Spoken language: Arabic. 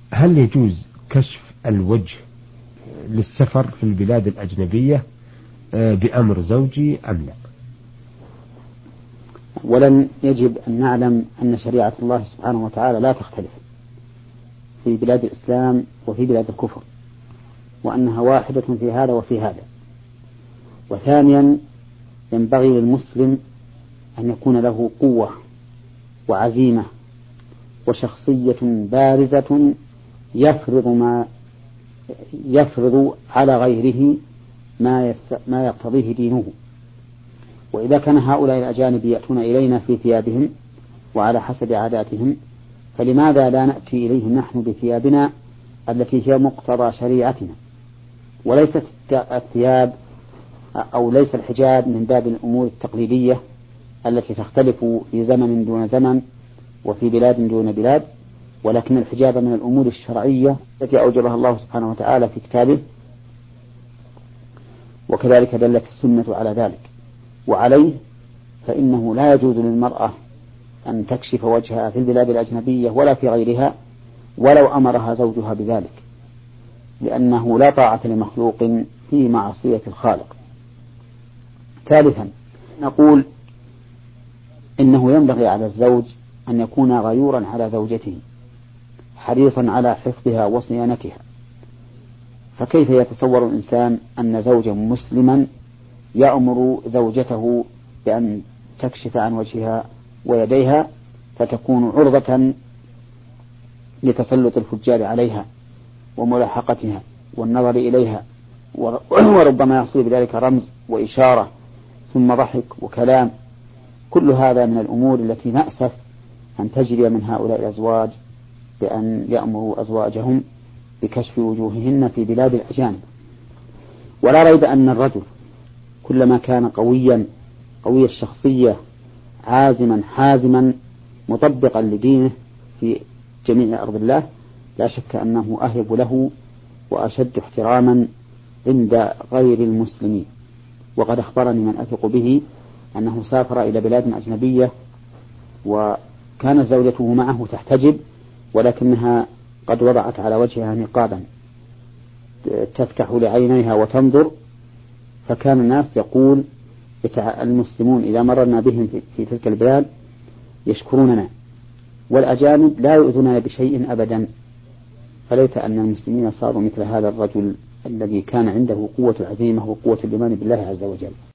هل يجوز كشف الوجه للسفر في البلاد الأجنبية بأمر زوجي أم لا؟ ولن يجب أن نعلم أن شريعة الله سبحانه وتعالى لا تختلف في بلاد الإسلام وفي بلاد الكفر، وأنها واحدة في هذا وفي هذا. وثانيا ينبغي للمسلم أن يكون له قوة وعزيمة وشخصية بارزة يفرض على غيره ما يقتضيه دينه. وإذا كان هؤلاء الأجانب يأتون إلينا في ثيابهم وعلى حسب عاداتهم، فلماذا لا نأتي إليهم نحن بثيابنا التي هي مقتضى شريعتنا؟ وليست الثياب أو ليس الحجاب من باب الأمور التقليدية التي تختلف في زمن دون زمن وفي بلاد دون بلاد، ولكن الحجاب من الأمور الشرعية التي أوجبها الله سبحانه وتعالى في كتابه، وكذلك دلت السنة على ذلك. وعليه فإنه لا يجوز للمرأة أن تكشف وجهها في البلاد الأجنبية ولا في غيرها ولو أمرها زوجها بذلك، لأنه لا طاعة لمخلوق في معصية الخالق. ثالثا نقول إنه ينبغي على الزوج أن يكون غيورا على زوجته حريصا على حفظها وصيانتها. فكيف يتصور الإنسان أن زوجا مسلما يأمر زوجته بأن تكشف عن وجهها ويديها فتكون عرضة لتسلط الفجار عليها وملاحقتها والنظر إليها، وربما يحصل بذلك رمز وإشارة ثم ضحك وكلام. كل هذا من الأمور التي نأسف أن تجري من هؤلاء الأزواج بأن يأمروا أزواجهم بكشف وجوههن في بلاد الأجانب. ولا ريب أن الرجل كلما كان قوي الشخصية عازما حازما مطبقا لدينه في جميع أرض الله، لا شك أنه أهب له وأشد احتراما عند غير المسلمين. وقد أخبرني من أثق به أنه سافر إلى بلاد أجنبية وكانت زوجته معه تحتجب، ولكنها قد وضعت على وجهها نقابا تفتح لعينيها وتنظر، فكان الناس يقول المسلمون إذا مررنا بهم في تلك البلاد يشكروننا، والأجانب لا يؤذوننا بشيء أبدا. فليت أن المسلمين صاروا مثل هذا الرجل الذي كان عنده قوة العزيمة وقوة الإيمان بالله عز وجل.